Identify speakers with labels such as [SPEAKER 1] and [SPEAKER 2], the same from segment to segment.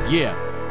[SPEAKER 1] Yeah.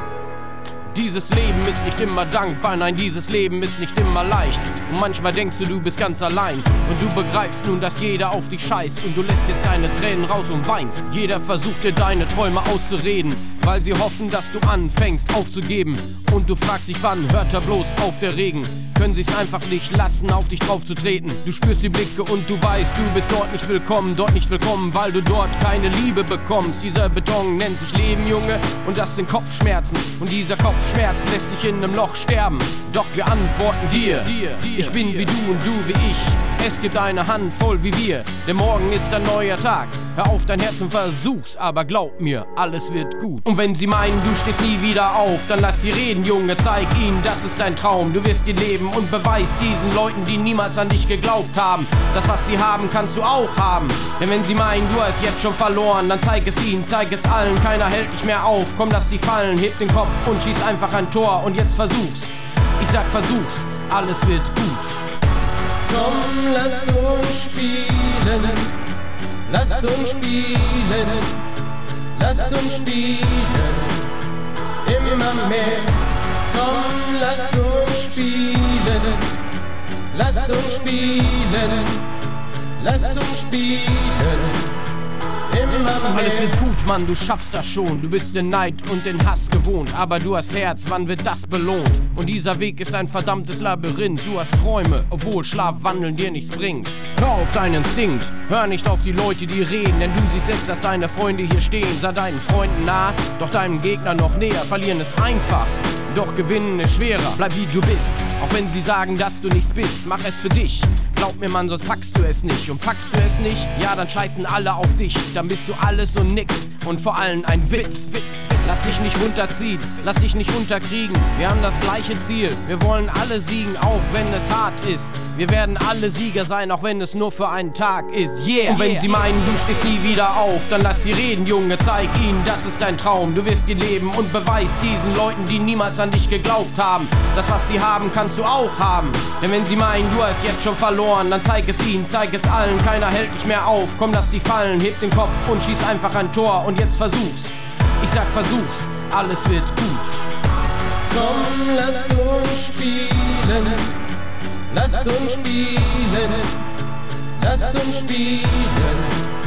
[SPEAKER 1] Dieses Leben ist nicht immer dankbar, nein, dieses Leben ist nicht immer leicht. Und manchmal denkst du, du bist ganz allein. Und du begreifst nun, dass jeder auf dich scheißt. Und du lässt jetzt deine Tränen raus und weinst. Jeder versucht dir deine Träume auszureden, weil sie hoffen, dass du anfängst aufzugeben. Und du fragst dich, wann hört er bloß auf der Regen? Können sie's einfach nicht lassen, auf dich drauf zu treten. Du spürst die Blicke und du weißt, du bist dort nicht willkommen, weil du dort keine Liebe bekommst. Dieser Beton nennt sich Leben, Junge, und das sind Kopfschmerzen. Und dieser Kopfschmerz lässt dich in einem Loch sterben. Doch wir antworten dir, ich bin wie du und du wie ich. Es gibt eine Handvoll wie wir, denn morgen ist ein neuer Tag. Hör auf dein Herz und versuch's, aber glaub mir, alles wird gut. Und wenn sie meinen, du stehst nie wieder auf, dann lass sie reden, Junge, zeig ihnen, das ist dein Traum. Du wirst ihr leben und beweis diesen Leuten, die niemals an dich geglaubt haben. Das, was sie haben, kannst du auch haben. Denn wenn sie meinen, du hast jetzt schon verloren, dann zeig es ihnen, zeig es allen, keiner hält dich mehr auf. Komm, lass dich fallen, heb den Kopf und schieß einfach ein Tor. Und jetzt versuch's, ich sag versuch's, alles wird gut.
[SPEAKER 2] Komm, lass uns spielen, lass uns spielen, lass uns spielen, immer mehr. Komm, lass uns spielen, lass uns spielen, lass uns spielen.
[SPEAKER 1] Alles wird gut, Mann, du schaffst das schon. Du bist den Neid und den Hass gewohnt. Aber du hast Herz, wann wird das belohnt? Und dieser Weg ist ein verdammtes Labyrinth. Du hast Träume, obwohl Schlafwandeln dir nichts bringt. Hör auf deinen Instinkt, hör nicht auf die Leute, die reden. Denn du siehst selbst, dass deine Freunde hier stehen. Sei deinen Freunden nah, doch deinem Gegner noch näher. Verlieren ist einfach, doch gewinnen ist schwerer. Bleib wie du bist, auch wenn sie sagen, dass du nichts bist. Mach es für dich, glaub mir, Mann, sonst packst du es nicht. Und packst du es nicht, ja, dann scheißen alle auf dich. Dann bist du alles und nix und vor allem ein Witz. Lass dich nicht runterziehen, lass dich nicht unterkriegen. Wir haben das gleiche Ziel, wir wollen alle siegen, auch wenn es hart ist. Wir werden alle Sieger sein, auch wenn es nur für einen Tag ist. Yeah! Und wenn sie meinen, du stehst nie wieder auf, dann lass sie reden, Junge, zeig ihnen, das ist dein Traum. Du wirst ihr leben und beweis diesen Leuten, die niemals an dich geglaubt haben. Das, was sie haben, kannst du auch haben. Denn wenn sie meinen, du hast jetzt schon verloren, dann zeig es ihnen, zeig es allen, keiner hält dich mehr auf. Komm, lass dich fallen, heb den Kopf und schieß einfach ein Tor. Und jetzt versuch's, ich sag versuch's, alles wird gut.
[SPEAKER 2] Komm, lass uns spielen, lass uns spielen, lass uns spielen,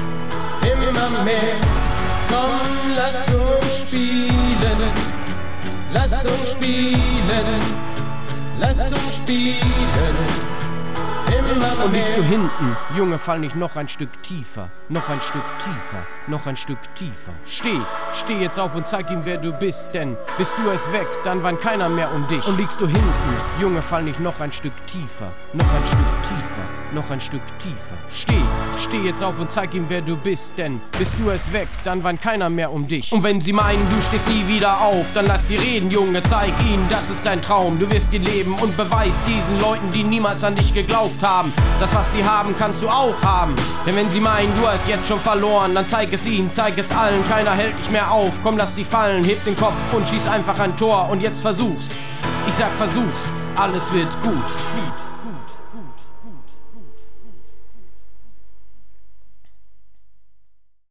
[SPEAKER 2] immer mehr. Komm, lass uns spielen, lass uns spielen, lass uns spielen.
[SPEAKER 1] Und liegst du hinten, Junge, fall nicht noch ein Stück tiefer, noch ein Stück tiefer, noch ein Stück tiefer. Steh jetzt auf und zeig ihm, wer du bist, denn bist du es weg, dann weint keiner mehr um dich. Und liegst du hinten, Junge, fall nicht noch ein Stück tiefer, noch ein Stück tiefer, noch ein Stück tiefer. Steh jetzt auf und zeig ihm, wer du bist, denn bist du es weg, dann weint keiner mehr um dich. Und wenn sie meinen, du stehst nie wieder auf, dann lass sie reden, Junge, zeig ihnen, das ist dein Traum. Du wirst ihr leben und beweis diesen Leuten, die niemals an dich geglaubt haben. Das, was sie haben, kannst du auch haben. Denn wenn sie meinen, du hast jetzt schon verloren, dann zeig es ihnen, zeig es allen, keiner hält dich mehr auf. Komm, lass dich fallen, heb den Kopf und schieß einfach ein Tor. Und jetzt versuch's, ich sag versuch's, alles wird gut.